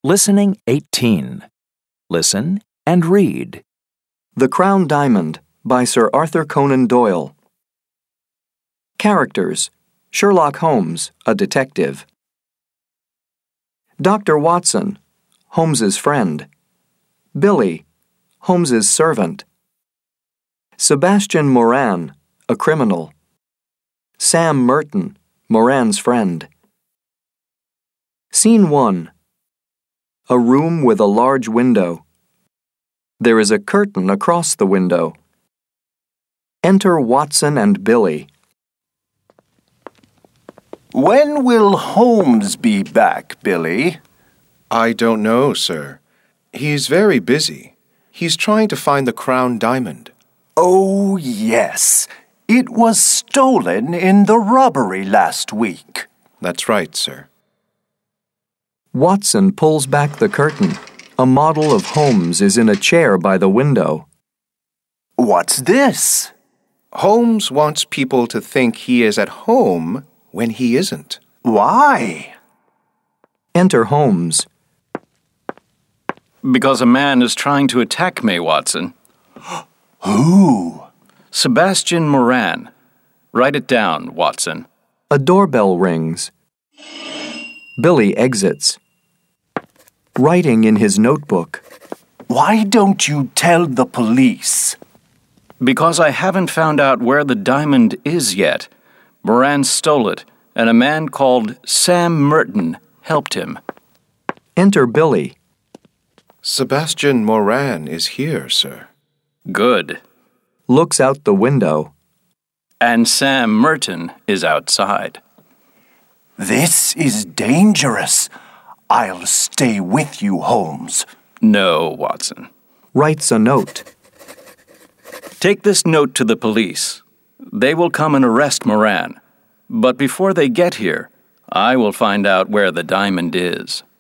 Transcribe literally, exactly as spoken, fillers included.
Listening eighteen. Listen and read. The Crown Diamond by Sir Arthur Conan Doyle. Characters: Sherlock Holmes, a detective. Doctor Watson, Holmes's friend. Billy, Holmes's servant. Sebastian Moran, a criminal. Sam Merton, Moran's friend. Scene one. A room with a large window. There is a curtain across the window. Enter Watson and Billy. When will Holmes be back, Billy? I don't know, sir. He's very busy. He's trying to find the Crown Diamond. Oh, yes. It was stolen in the robbery last week. That's right, sir. Watson pulls back the curtain. A model of Holmes is in a chair by the window. What's this? Holmes wants people to think he is at home when he isn't. Why? Enter Holmes. Because a man is trying to attack me, Watson. Who? Sebastian Moran. Write it down, Watson. A doorbell rings. Billy exits. Writing in his notebook. Why don't you tell the police? Because I haven't found out where the diamond is yet. Moran stole it, and a man called Sam Merton helped him. Enter Billy. Sebastian Moran is here, sir. Good. Looks out the window. And Sam Merton is outside. This is dangerous. I'll stay with you, Holmes. No, Watson. Writes a note. Take this note to the police. They will come and arrest Moran. But before they get here, I will find out where the diamond is.